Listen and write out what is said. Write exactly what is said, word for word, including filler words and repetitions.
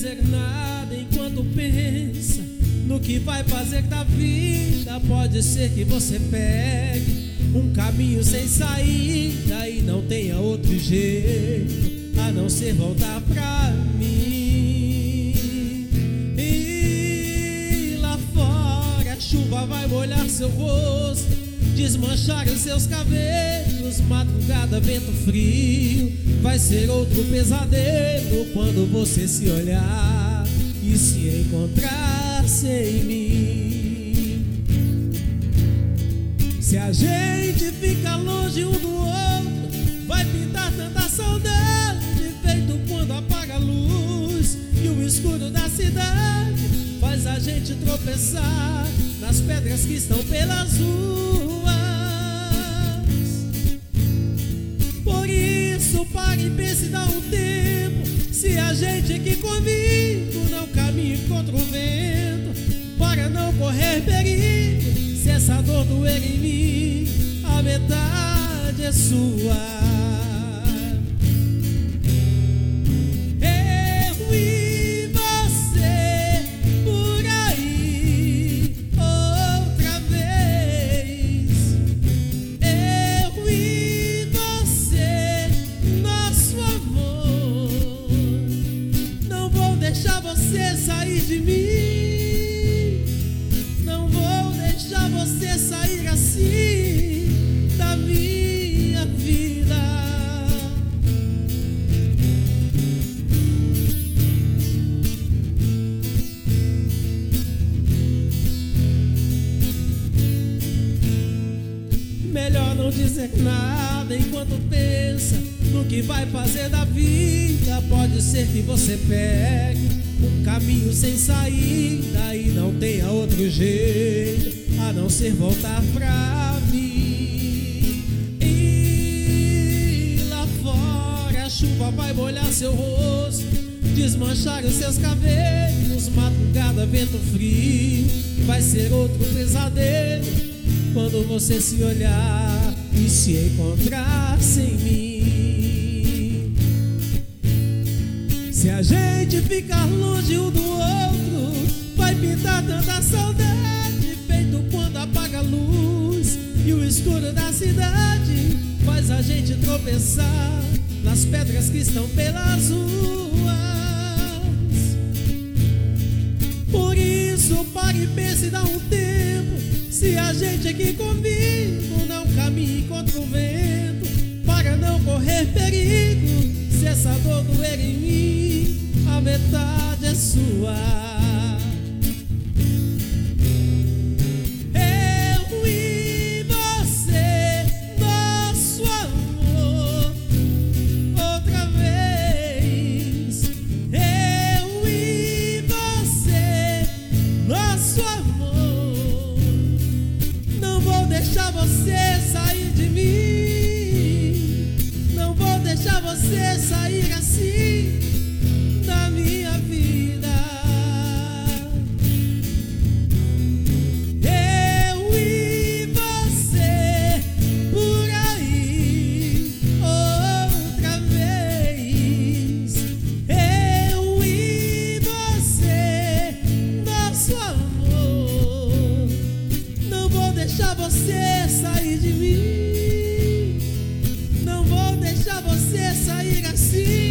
dizer nada enquanto pensa no que vai fazer da vida. Pode ser que você pegue um caminho sem saída e não tenha outro jeito a não ser voltar pra mim. E lá fora a chuva vai molhar seu rosto, desmanchar os seus cabelos. Madrugada, vento frio, vai ser outro pesadelo quando você se olhar e se encontrar sem mim. Se a gente fica longe um do outro, vai pintar tanta saudade, feito quando apaga a luz e o escuro da cidade faz a gente tropeçar nas pedras que estão pelas ruas. Por isso pare e pense e dá um tempo. Se a gente aqui comigo não caminha contra o vento, para não correr perigo. Se essa dor doer em mim, a metade é sua. Eu e você por aí outra vez. Eu e você, nosso amor. Não vou deixar você sair de mim. Não vou deixar você sair assim da minha vida. Melhor não dizer nada enquanto pensa no que vai fazer da vida. Pode ser que você pegue um caminho sem saída e não tenha outro jeito a não ser voltar pra mim. E lá fora a chuva vai molhar seu rosto, desmanchar os seus cabelos. Madrugada, vento frio, vai ser outro pesadelo quando você se olhar e se encontrar sem mim. Se a gente ficar longe um do outro, vai pintar tanta saudade, feito quando apaga a luz e o escuro da cidade faz a gente tropeçar nas pedras que estão pelas ruas. Por isso pare e pense e dá um tempo. Se a gente aqui comigo não caminha contra o vento, para não correr perigo. Se essa dor doer em mim, a metade é sua. Eu e você, nosso amor, outra vez. Eu e você, nosso amor. Não vou deixar você sair de mim. Não vou deixar você sair assim da minha vida. Eu e você por aí outra vez. Eu e você, nosso amor. Não vou deixar você sair de mim. Não vou deixar você sair assim